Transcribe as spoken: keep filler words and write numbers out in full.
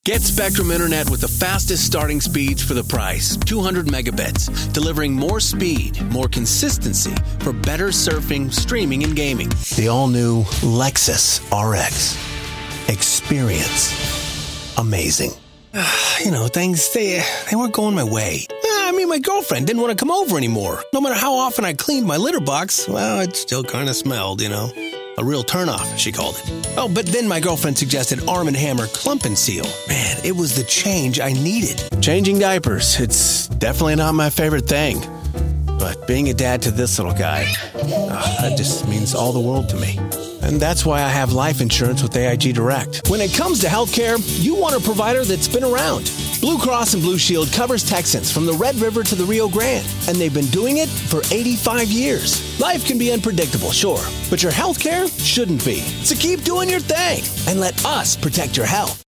Get Spectrum Internet with the fastest starting speeds for the price. two hundred megabits, delivering more speed, more consistency for better surfing, streaming, and gaming. The all-new Lexus R X. Experience amazing. You know, things, they, they weren't going my way. I mean, my girlfriend didn't want to come over anymore. No matter how often I cleaned my litter box, well, it still kind of smelled, you know. A real turnoff, she called it. Oh, but then my girlfriend suggested Arm and Hammer Clump and Seal. Man, it was the change I needed. Changing diapers, it's definitely not my favorite thing. But being a dad to this little guy, uh, that just means all the world to me. And that's why I have life insurance with A I G Direct. When it comes to healthcare, you want a provider that's been around. Blue Cross and Blue Shield covers Texans from the Red River to the Rio Grande, and they've been doing it for eighty-five years. Life can be unpredictable, sure, but your healthcare shouldn't be. So keep doing your thing and let us protect your health.